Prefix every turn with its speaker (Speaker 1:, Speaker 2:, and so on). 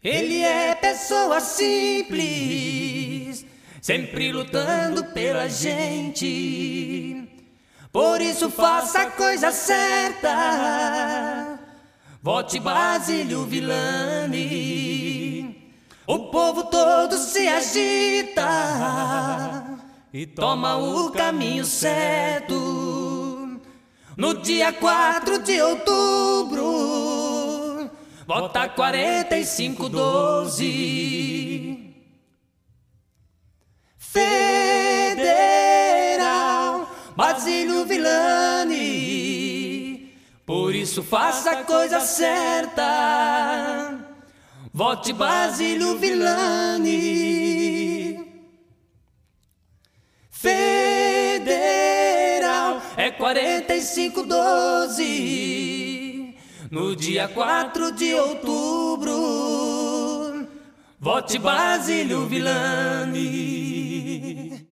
Speaker 1: Ele é pessoa simples, sempre lutando pela gente. Por isso faça a coisa certa, vote Basílio Villani. O povo todo se agita e toma o caminho certo. No dia 4 de outubro, vota 4512. Federal, Basílio Villani. Por isso faça a coisa certa, vote Basílio Villani. Federal é 4512. No dia 4 de outubro, vote Basílio Villani.